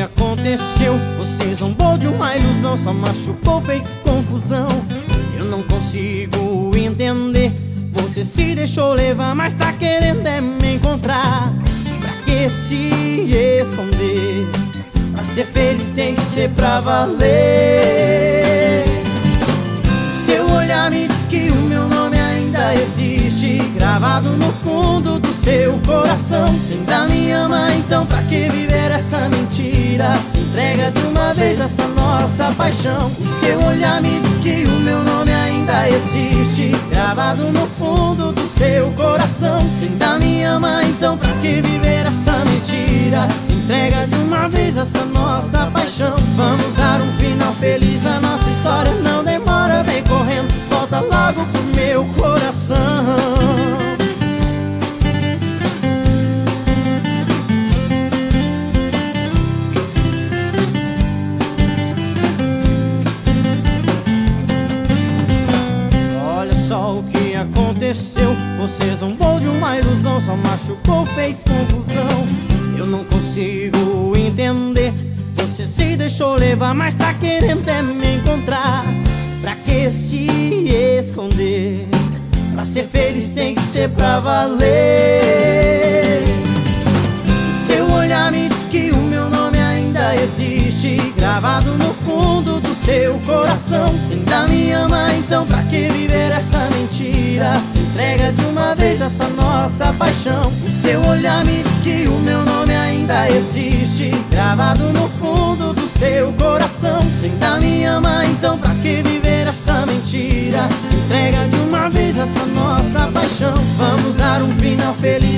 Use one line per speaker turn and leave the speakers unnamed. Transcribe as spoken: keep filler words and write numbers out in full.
aconteceu? Você zombou de uma ilusão, só machucou, fez confusão. Eu não consigo entender. Você se deixou levar, mas tá querendo é me encontrar. Pra que se esconder? Pra ser feliz tem que ser pra valer. Seu olhar me diz que o meu nome ainda existe, gravado no fundo do seu coração. Se ainda me ama, então pra que viver essa mentira? Se entrega de uma vez essa nossa paixão. O seu olhar me diz que o meu nome ainda existe, gravado no fundo do seu coração. Se ainda me ama, então pra que viver essa mentira? Se entrega de uma vez essa nossa paixão. Vamos dar um final feliz, a nossa história não demora. Vem correndo, volta logo pro meu coração. Olha só o que aconteceu. Você zombou de uma ilusão, só machucou, fez confusão. Eu não consigo entender. Você se deixou levar, mas tá querendo é me encontrar. Pra que se esconder? Pra ser feliz tem que ser pra valer. O seu olhar me diz que o meu nome ainda existe, gravado no fundo do seu coração. Se ainda me ama, então pra que viver essa mentira? Se entrega de uma vez essa nossa paixão. O seu olhar me diz que o meu nome ainda existe, gravado no fundo do seu coração. Se ainda me ama, então pra que viver essa mentira? Se entrega de uma vez essa nossa paixão. Vamos dar um final feliz,